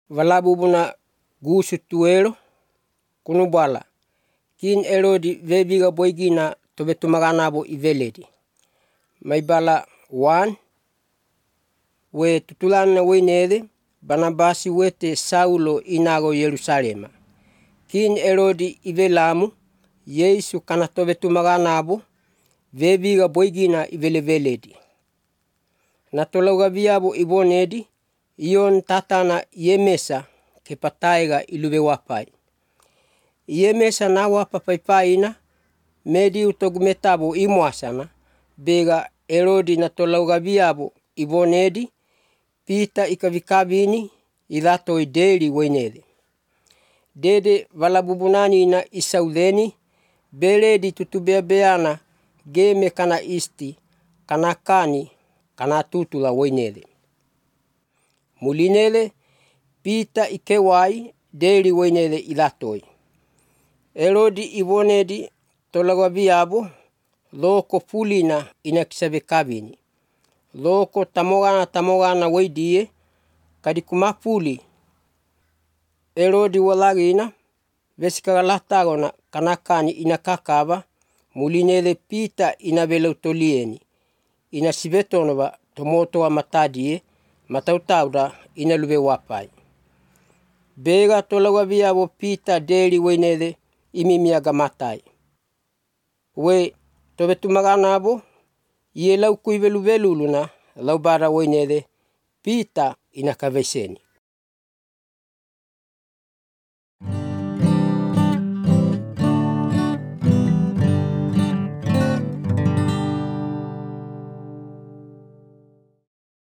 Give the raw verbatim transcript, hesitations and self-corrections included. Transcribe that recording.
Valabubuna gusu tuelo kunubala kin elodi vebiga boigina tobetumaganabo iveledi maibala one we tutulana wenede Banabasi wete Saulo inago Yerusalema kin elodi ivelamu Yesu kana tobetumaganabo vebiga boigina iveleveledi natologabiyabo ibonedi iyon tatana yemesa kepataiga ilube wapai yemesa na wapa paipaina medi utogumetabo imuasana bega elodi natologabiyabo ibonedi pita ikavikabini ilato ideli wenede dede valabubunani na isaudeni beledi tutubeabeana geme kana isti kana kani kana tutula wenede mulinele pita ikewai deli wenede ilatoi elodi ibonedi tologabiyabo loko pulina inakisabekabini loko tamogana tamogana weidie kadikumapuli elodi walagina vesikalatagona kanakani inakakaba mulinele pita inabeloutolieni inasibetonova tomotoa matadie matautauda inalube wapai bega tologabiyabo pita deli wenede imimiaga matai we tobetumaganabo yelau kuibelu beluluna laubara wenede pita inakaveseni